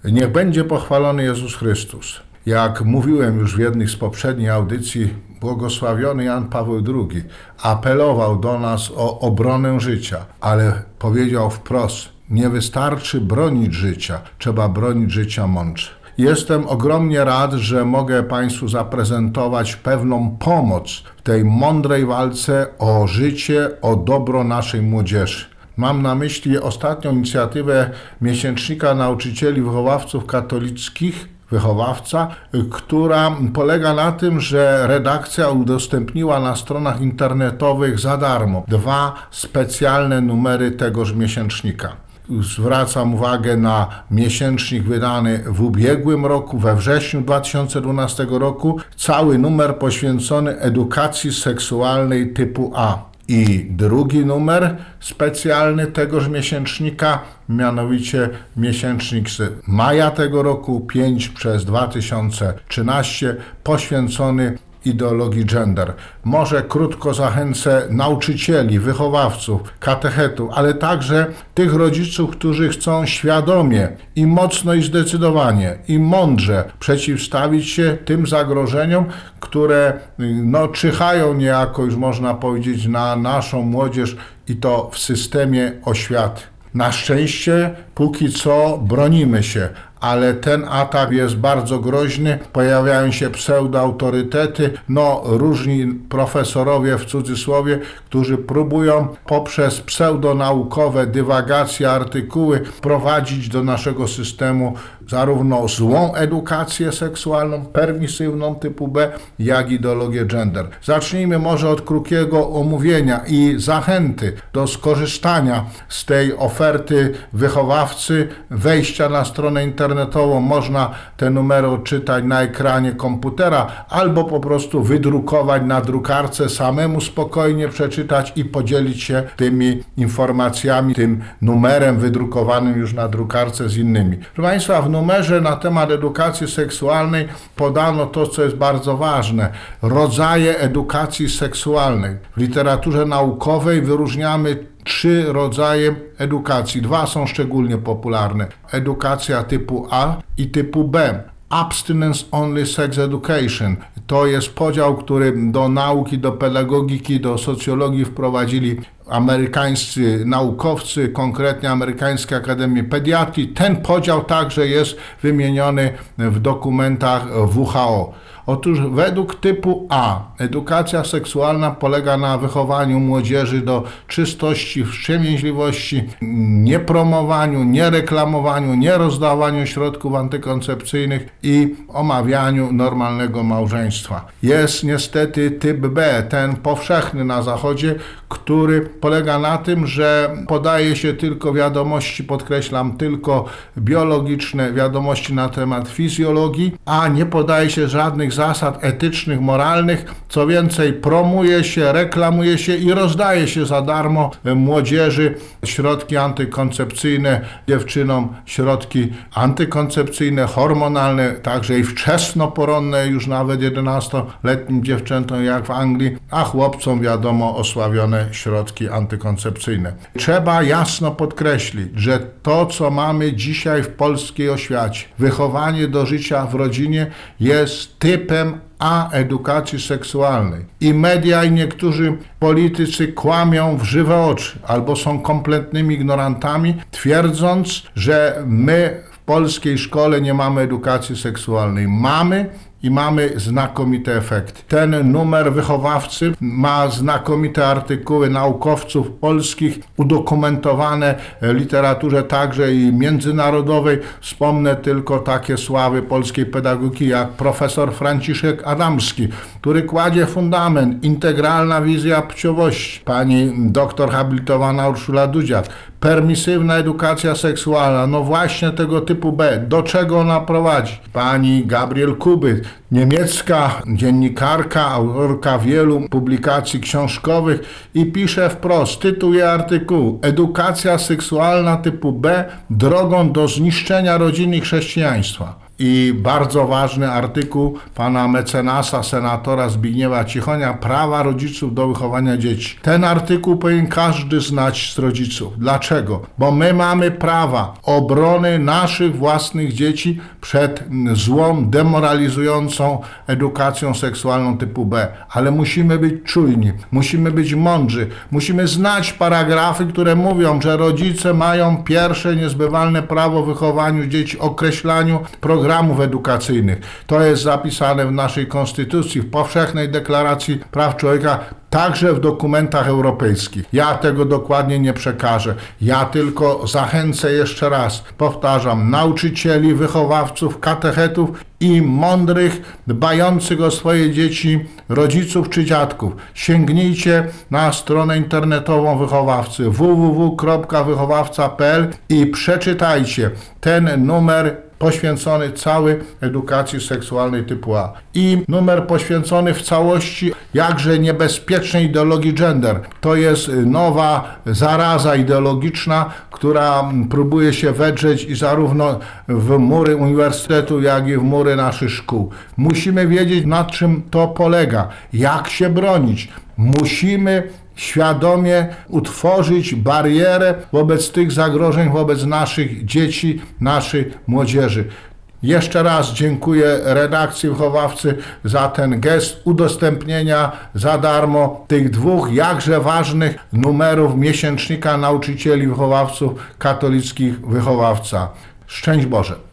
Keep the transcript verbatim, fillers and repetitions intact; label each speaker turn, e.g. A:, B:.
A: Niech będzie pochwalony Jezus Chrystus. Jak mówiłem już w jednej z poprzednich audycji, błogosławiony Jan Paweł drugi apelował do nas o obronę życia, ale powiedział wprost, nie wystarczy bronić życia, trzeba bronić życia mądrze. Jestem ogromnie rad, że mogę Państwu zaprezentować pewną pomoc w tej mądrej walce o życie, o dobro naszej młodzieży. Mam na myśli ostatnią inicjatywę Miesięcznika Nauczycieli Wychowawców Katolickich, Wychowawca, która polega na tym, że redakcja udostępniła na stronach internetowych za darmo dwa specjalne numery tegoż miesięcznika. Zwracam uwagę na miesięcznik wydany w ubiegłym roku, we wrześniu dwa tysiące dwunastego roku, cały numer poświęcony edukacji seksualnej typu A. I drugi numer specjalny tegoż miesięcznika, mianowicie miesięcznik z maja tego roku, pięć przez dwa tysiące trzynaście, poświęcony ideologii gender. Może krótko zachęcę nauczycieli, wychowawców, katechetów, ale także tych rodziców, którzy chcą świadomie i mocno i zdecydowanie i mądrze przeciwstawić się tym zagrożeniom, które no, czyhają niejako, już można powiedzieć, na naszą młodzież i to w systemie oświaty. Na szczęście póki co bronimy się, ale ten atak jest bardzo groźny, pojawiają się pseudoautorytety, no różni profesorowie w cudzysłowie, którzy próbują poprzez pseudonaukowe dywagacje, artykuły prowadzić do naszego systemu zarówno złą edukację seksualną, permisywną typu B, jak i ideologię gender. Zacznijmy może od krótkiego omówienia i zachęty do skorzystania z tej oferty wychowawcy, wejścia na stronę internetową. Można te numery odczytać na ekranie komputera albo po prostu wydrukować na drukarce, samemu spokojnie przeczytać i podzielić się tymi informacjami, tym numerem wydrukowanym już na drukarce z innymi. Proszę Państwa, w numerze na temat edukacji seksualnej podano to, co jest bardzo ważne. Rodzaje edukacji seksualnej. W literaturze naukowej wyróżniamy trzy rodzaje edukacji. Dwa są szczególnie popularne. Edukacja typu A i typu B. Abstinence Only Sex Education. To jest podział, który do nauki, do pedagogiki, do socjologii wprowadzili amerykańscy naukowcy, konkretnie Amerykańskiej Akademii Pediatrii. Ten podział także jest wymieniony w dokumentach W H O. Otóż według typu A edukacja seksualna polega na wychowaniu młodzieży do czystości, wstrzemięźliwości, niepromowaniu, niereklamowaniu, nierozdawaniu środków antykoncepcyjnych i omawianiu normalnego małżeństwa. Jest niestety typ B, ten powszechny na Zachodzie, który polega na tym, że podaje się tylko wiadomości, podkreślam, tylko biologiczne wiadomości na temat fizjologii, a nie podaje się żadnych zasad etycznych, moralnych. Co więcej, promuje się, reklamuje się i rozdaje się za darmo młodzieży środki antykoncepcyjne, dziewczynom środki antykoncepcyjne, hormonalne, także i wczesnoporonne, już nawet jedenastoletnim dziewczętom jak w Anglii, a chłopcom wiadomo osławione środki antykoncepcyjne. Trzeba jasno podkreślić, że to, co mamy dzisiaj w polskiej oświacie, wychowanie do życia w rodzinie, jest typem A edukacji seksualnej. I media i niektórzy politycy kłamią w żywe oczy albo są kompletnymi ignorantami, twierdząc, że my w polskiej szkole nie mamy edukacji seksualnej. Mamy i mamy znakomite efekty. Ten numer wychowawcy ma znakomite artykuły naukowców polskich, udokumentowane w literaturze także i międzynarodowej. Wspomnę tylko takie sławy polskiej pedagogiki jak profesor Franciszek Adamski, który kładzie fundament, integralna wizja płciowości. Pani doktor habilitowana Urszula Dudziak. Permisywna edukacja seksualna, no właśnie tego typu B. Do czego ona prowadzi? Pani Gabriel Kuby, niemiecka dziennikarka, autorka wielu publikacji książkowych i pisze wprost, tytuł jej artykułu: Edukacja seksualna typu B drogą do zniszczenia rodziny i chrześcijaństwa. i bardzo ważny artykuł pana mecenasa, senatora Zbigniewa Cichonia, prawa rodziców do wychowania dzieci. Ten artykuł powinien każdy znać z rodziców. Dlaczego? Bo my mamy prawa obrony naszych własnych dzieci przed złą, demoralizującą edukacją seksualną typu B. Ale musimy być czujni, musimy być mądrzy, musimy znać paragrafy, które mówią, że rodzice mają pierwsze niezbywalne prawo w wychowaniu dzieci, określaniu programów edukacyjnych. To jest zapisane w naszej Konstytucji, w Powszechnej Deklaracji Praw Człowieka, także w dokumentach europejskich. Ja tego dokładnie nie przekażę. Ja tylko zachęcę jeszcze raz, powtarzam, nauczycieli, wychowawców, katechetów i mądrych, dbających o swoje dzieci, rodziców czy dziadków. Sięgnijcie na stronę internetową wychowawcy w w w kropka wychowawca kropka p l i przeczytajcie ten numer poświęcony cały edukacji seksualnej typu A. I numer poświęcony w całości jakże niebezpiecznej ideologii gender. To jest nowa zaraza ideologiczna, która próbuje się wedrzeć i zarówno w mury uniwersytetu, jak i w mury naszych szkół. Musimy wiedzieć, na czym to polega, jak się bronić. Musimy świadomie utworzyć barierę wobec tych zagrożeń, wobec naszych dzieci, naszej młodzieży. Jeszcze raz dziękuję redakcji Wychowawcy za ten gest udostępnienia za darmo tych dwóch jakże ważnych numerów miesięcznika nauczycieli wychowawców katolickich Wychowawca. Szczęść Boże!